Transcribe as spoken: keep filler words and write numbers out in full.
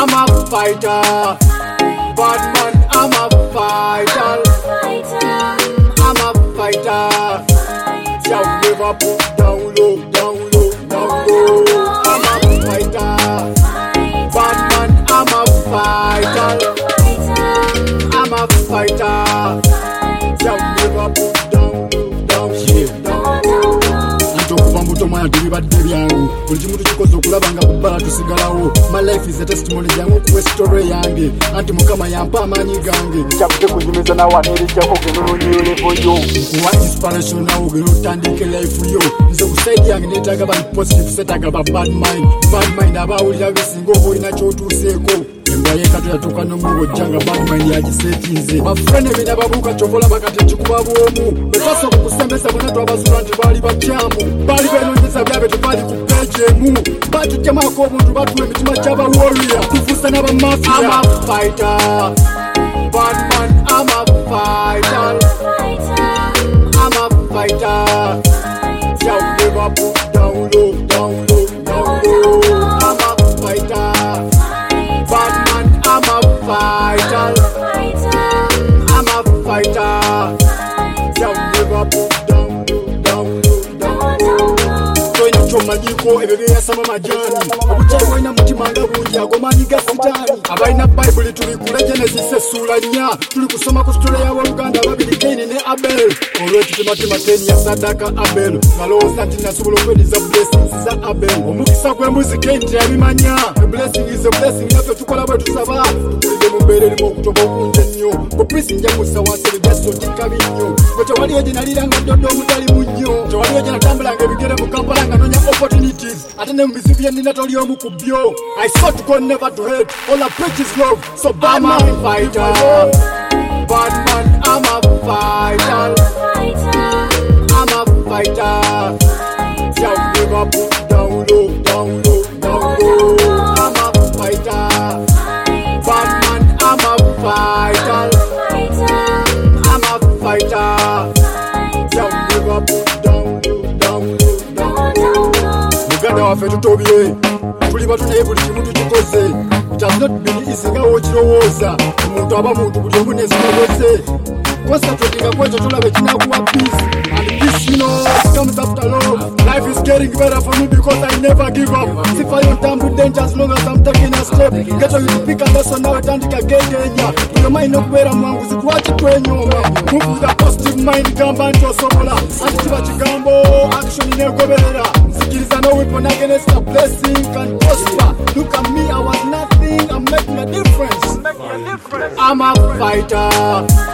I'm a fighter. Bad man, I'm a fighter. I'm a fighter. Shall never put down low, down low, down low. I'm a fighter. Bad man, I'm a fighter. I'm a fighter. Shall never put down low, down low, down low. Antokuva mbuto mwana tuli badde byangu. Buli kimuntu kikoze okulaba nga kubbala tusigalawo. My life is a testimony jangu kuwe story yange. Anti mukama yampa amaanyi gange. Nkyakute kunyumiza nawaniri kyako genulunyiyo levo yo. Kuwa inspiration nawo geno otandike life yo. Nze ku side yange neetaaga bali positive setaaga ba bad mind. Bad mind abawulira besinga oba olina ky'otuuseeko. Embwa y'ekato yatuuka n'omuwo ojjanga bad mind yagiseetinze. Bafulane bena babuuka kyovola bakati ekikuba bw'omu. Bwe twasooka okusembesa bonna twabazula nti baali bakyamu. Baali beenoonyeza byabe tebaali ku peegi emu. Batuggyamako obuntu batuwa emitima gy'aba warrior. Tufuusa n'abamafia. I'm a fighter. Bad man, I'm a fighter. I'm a fighter. Shall never put down low, down low, down low. I'm a fighter. Bad man, I'm a fighter. I'm a fighter. Shall never put down low, down low, down low. Toyina ky'omanyiko ebyo byeyasama majani. Obukyayi bwalina mutima nga bungi agomanyi ga sitaani. Abalina bayibuli tuli ku Genesis essuula nnya. Tuli kusoma ku sitole y'abooluganda ababiri Kaini ne Abel. Olw'ekitimatima Kaini yasaddaaka Abel. Nalowooza nti nasobola okwediza blessings za Abel. Omukisa gw'embuzi Kaini teyabimanya. A blessing is a blessing. Naffe tukola bwe tusaba. Tukulidde mu mbeera erimu okutoba okungi ennyo. Ku pisi nja kussa wansi ebigyaso tikkabi nnyo. Bwe tewaliyo gye naliranga ddoddo omutali mu nnyo. Tewaliyo gye natambulanga ebigere mu Kampala nga noonya opportunities. Ate ne mu bizibu bye nnina toli omu ku byo. I swear to God never to hate. All I preach is love. So bad man, I'm a fighter. Bad man, I'm a fighter. I'm a fighter. Shall never put down low, down low, down low. I'm a fighter. Bad man, I'm a fighter. I'm a fighter. Shall never put down low, down low, down low. Muganda waffe tutobye. Tuli batunaye buli kimu tukikoze. It has not been easy nga w'okirowooza. Omuntu aba muntu buli omu n'ezimugoze. Concentrating kwekyo tulabe kinakuwa peace. And peace, you know, comes after love. Life is getting better for me because I never give up. If I don't time with danger as long as I'm taking a step. Get on you pick a lesson now etandika gegenya. Your mind okubeera mwangu zikwaki twenyuma. Move with a positive mind gamba nti osobola. Anti kiba kigambo action negoberera. Sikiriza no weapon against a blessing can prosper. Look at me, I was nothing, I'm making a difference. I'm a fighter.